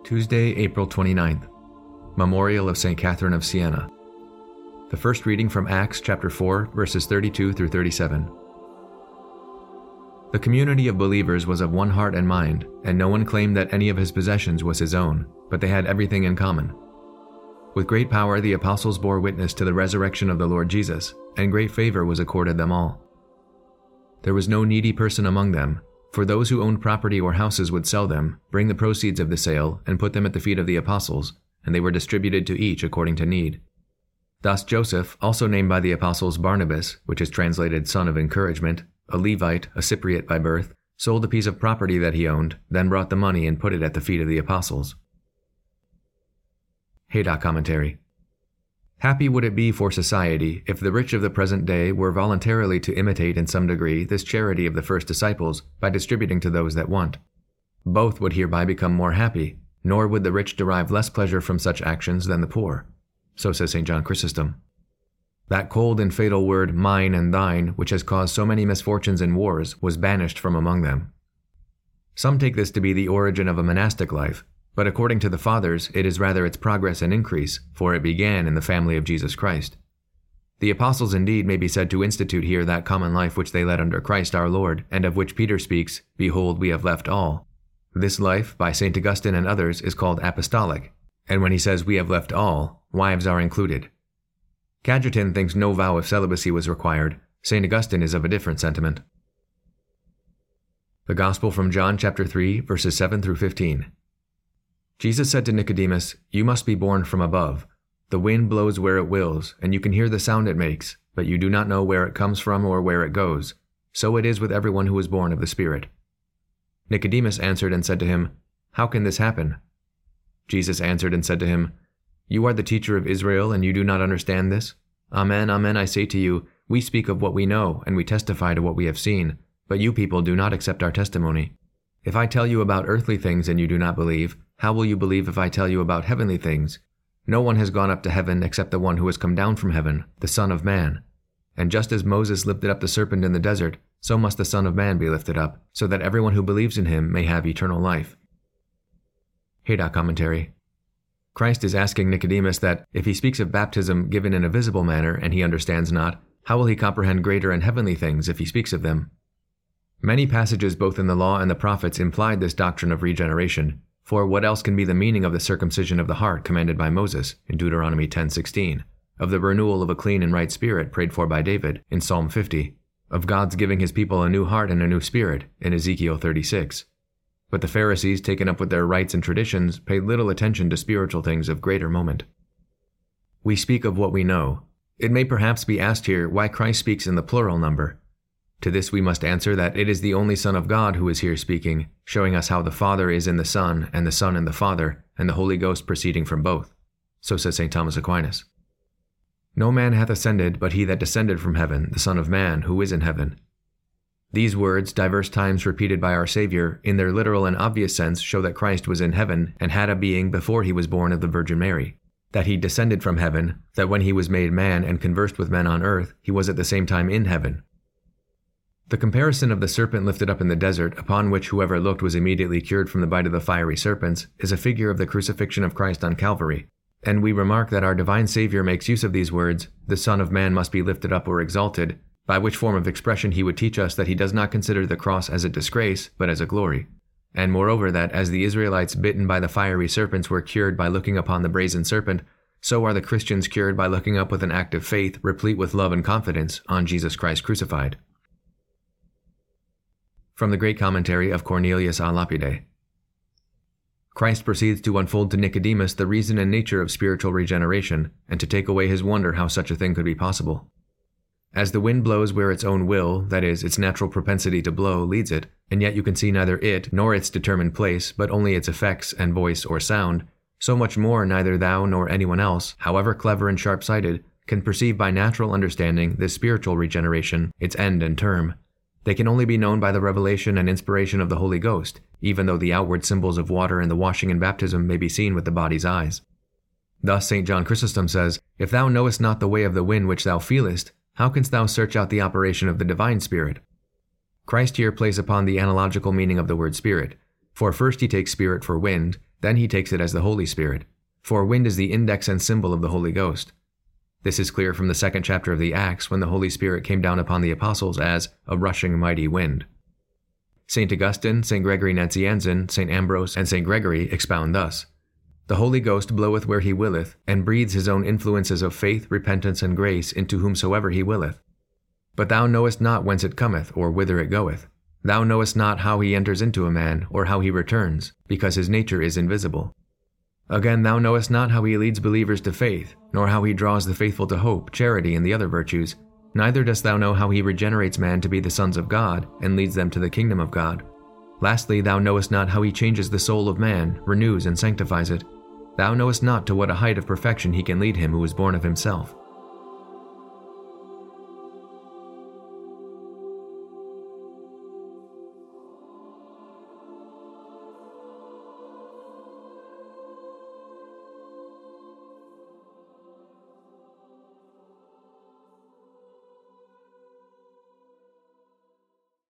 Tuesday, April 29th. Memorial of St. Catherine of Siena. The first reading from Acts chapter 4, verses 32 through 37. The community of believers was of one heart and mind, and no one claimed that any of his possessions was his own, but they had everything in common. With great power the apostles bore witness to the resurrection of the Lord Jesus, and great favor was accorded them all. There was no needy person among them, for those who owned property or houses would sell them, bring the proceeds of the sale, and put them at the feet of the apostles, and they were distributed to each according to need. Thus Joseph, also named by the apostles Barnabas, which is translated son of encouragement, a Levite, a Cypriot by birth, sold a piece of property that he owned, then brought the money and put it at the feet of the apostles. Haydock Commentary. Happy would it be for society if the rich of the present day were voluntarily to imitate in some degree this charity of the first disciples by distributing to those that want. Both would hereby become more happy, nor would the rich derive less pleasure from such actions than the poor. So says St. John Chrysostom. That cold and fatal word mine and thine, which has caused so many misfortunes and wars, was banished from among them. Some take this to be the origin of a monastic life, but according to the Fathers, it is rather its progress and increase, for it began in the family of Jesus Christ. The apostles indeed may be said to institute here that common life which they led under Christ our Lord, and of which Peter speaks, "Behold, we have left all." This life, by St. Augustine and others, is called apostolic, and when he says we have left all, wives are included. Cajetan thinks no vow of celibacy was required. St. Augustine is of a different sentiment. The Gospel from John chapter 3, verses 7 through 15. Jesus said to Nicodemus, "You must be born from above. The wind blows where it wills, and you can hear the sound it makes, but you do not know where it comes from or where it goes. So it is with everyone who is born of the Spirit." Nicodemus answered and said to him, "How can this happen?" Jesus answered and said to him, "You are the teacher of Israel, and you do not understand this? Amen, amen, I say to you, we speak of what we know, and we testify to what we have seen, but you people do not accept our testimony. If I tell you about earthly things and you do not believe, how will you believe if I tell you about heavenly things? No one has gone up to heaven except the one who has come down from heaven, the Son of Man. And just as Moses lifted up the serpent in the desert, so must the Son of Man be lifted up, so that everyone who believes in him may have eternal life." Haydock Commentary. Christ is asking Nicodemus that, if he speaks of baptism given in a visible manner and he understands not, how will he comprehend greater and heavenly things if he speaks of them? Many passages both in the law and the prophets implied this doctrine of regeneration, for what else can be the meaning of the circumcision of the heart commanded by Moses in Deuteronomy 10:16, of the renewal of a clean and right spirit prayed for by David in Psalm 50, of God's giving his people a new heart and a new spirit in Ezekiel 36. But the Pharisees, taken up with their rites and traditions, paid little attention to spiritual things of greater moment. We speak of what we know. It may perhaps be asked here why Christ speaks in the plural number. To this we must answer that it is the only Son of God who is here speaking, showing us how the Father is in the Son, and the Son in the Father, and the Holy Ghost proceeding from both. So says St. Thomas Aquinas. No man hath ascended but he that descended from heaven, the Son of Man, who is in heaven. These words, diverse times repeated by our Savior, in their literal and obvious sense show that Christ was in heaven and had a being before he was born of the Virgin Mary, that he descended from heaven, that when he was made man and conversed with men on earth, he was at the same time in heaven. The comparison of the serpent lifted up in the desert, upon which whoever looked was immediately cured from the bite of the fiery serpents, is a figure of the crucifixion of Christ on Calvary, and we remark that our divine Savior makes use of these words, "The Son of Man must be lifted up or exalted," by which form of expression he would teach us that he does not consider the cross as a disgrace, but as a glory. And moreover that, as the Israelites bitten by the fiery serpents were cured by looking upon the brazen serpent, so are the Christians cured by looking up with an act of faith, replete with love and confidence, on Jesus Christ crucified. From the great commentary of Cornelius a Lapide. Christ proceeds to unfold to Nicodemus the reason and nature of spiritual regeneration, and to take away his wonder how such a thing could be possible. As the wind blows where its own will, that is, its natural propensity to blow, leads it, and yet you can see neither it nor its determined place, but only its effects and voice or sound, so much more neither thou nor anyone else, however clever and sharp-sighted, can perceive by natural understanding this spiritual regeneration, its end and term. They can only be known by the revelation and inspiration of the Holy Ghost, even though the outward symbols of water and the washing and baptism may be seen with the body's eyes. Thus St. John Chrysostom says, "If thou knowest not the way of the wind which thou feelest, how canst thou search out the operation of the divine Spirit?" Christ here plays upon the analogical meaning of the word spirit, for first he takes spirit for wind, Then he takes it as the Holy Spirit, for wind is the index and symbol of the Holy Ghost. This is clear from the 2nd chapter of the Acts, when the Holy Spirit came down upon the apostles as a rushing mighty wind. St. Augustine, St. Gregory Nazianzen, St. Ambrose, and St. Gregory expound thus: The Holy Ghost bloweth where he willeth, and breathes his own influences of faith, repentance, and grace into whomsoever he willeth. But thou knowest not whence it cometh, or whither it goeth. Thou knowest not how he enters into a man, or how he returns, because his nature is invisible. Again, thou knowest not how he leads believers to faith, nor how he draws the faithful to hope, charity, and the other virtues. Neither dost thou know how he regenerates man to be the sons of God, and leads them to the kingdom of God. Lastly, thou knowest not how he changes the soul of man, renews and sanctifies it. Thou knowest not to what a height of perfection he can lead him who is born of himself.